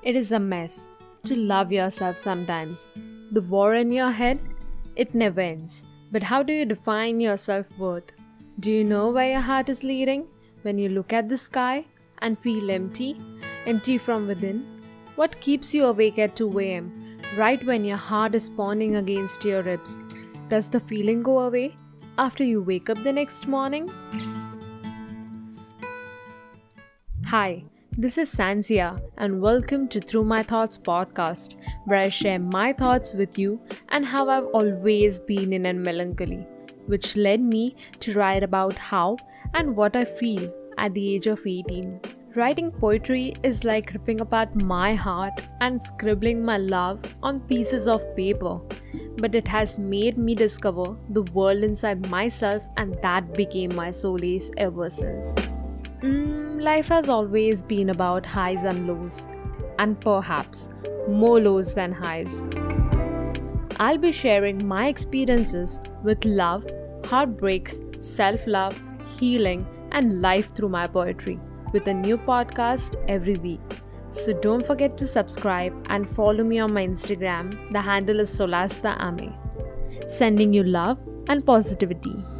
It is a mess to love yourself sometimes. The war in your head, it never ends. But how do you define your self-worth? Do you know where your heart is leading? When you look at the sky and feel empty, empty from within? What keeps you awake at 2 a.m., right when your heart is pounding against your ribs? Does the feeling go away after you wake up the next morning? Hi, this is Sanzia and welcome to Through My Thoughts podcast, where I share my thoughts with you and how I've always been in a melancholy, which led me to write about how and what I feel at the age of 18. Writing poetry is like ripping apart my heart and scribbling my love on pieces of paper. But it has made me discover the world inside myself, and that became my solace ever since. Life has always been about highs and lows, and perhaps more lows than highs. I'll be sharing my experiences with love, heartbreaks, self-love, healing, and life through my poetry, with a new podcast every week. So don't forget to subscribe and follow me on my Instagram. The handle is Solasta Ame. Sending you love and positivity.